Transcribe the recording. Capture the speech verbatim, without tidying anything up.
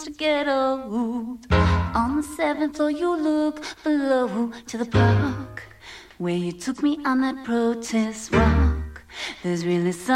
to get old. On the seventh floor you look below to the park where you took me on that protest walk. There's really